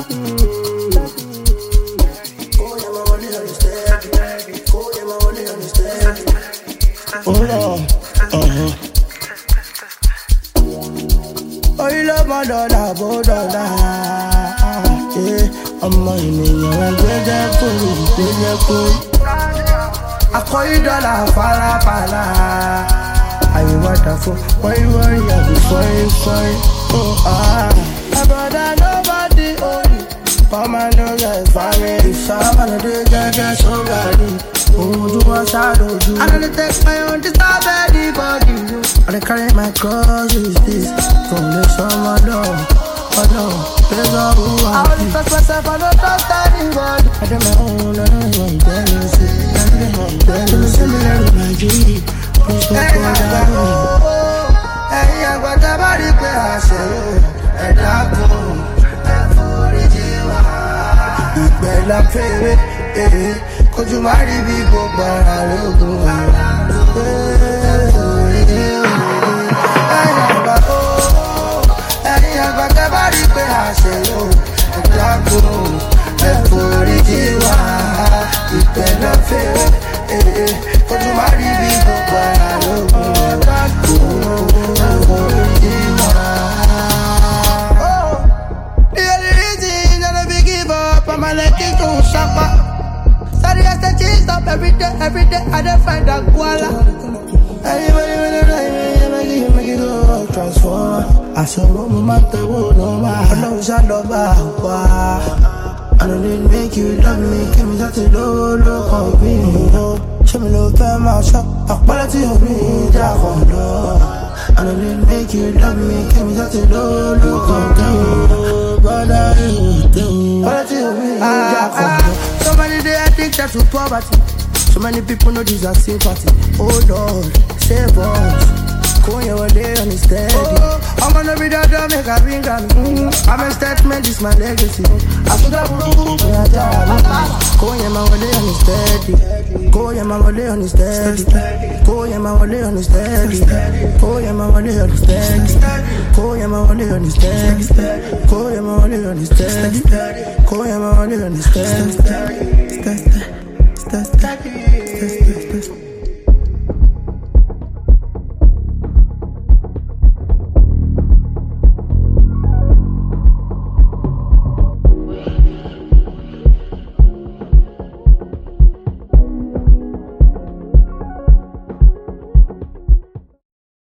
Oh Lord, oh you love my dollar, bo dollar. Yeah, I'm my nigga, I call you dollar, fala. Are you wonderful? Why you worry? I'll be fine. Oh my brother, nobody only. For my nigga, family, someone to get so bad. Oh, do what I do. I don't take my own to stop anybody. I don't carry my cross, is this from the summer door. Oh no, there's all who I only trust myself, I don't trust anybody. I do my own, I don't want jealousy. Similar to my G. Please don't go down. Hey, I got the body where I say, and I go. Bella favorite, could you marry me? Go every day I don't find a koala. Anybody make it all transform. I saw no matter what, no matter. I know I love I don't need to make you love me. Give me that low of me. Show me love from my shop. A quality of me, I don't need to make you love me. Give me that low of me. Brother, quality of me, somebody they addicted to poverty. So many people know deserve sympathy. Oh Lord, save us. Going your day on his steady. I'm gonna be the drum, make a ring on. I'm a statement, this my legacy. I should have going my way on his steady. Going my way on his steady. Going my way on his steady. Going my way on his steady. Going my way on his steady. Going my way on his steady. Going my way on his steady.